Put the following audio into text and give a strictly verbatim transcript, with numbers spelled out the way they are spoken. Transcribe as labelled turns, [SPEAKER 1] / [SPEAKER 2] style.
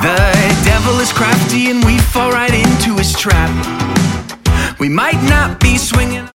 [SPEAKER 1] The devil is crafty and we fall right into his trap. We might not be swinging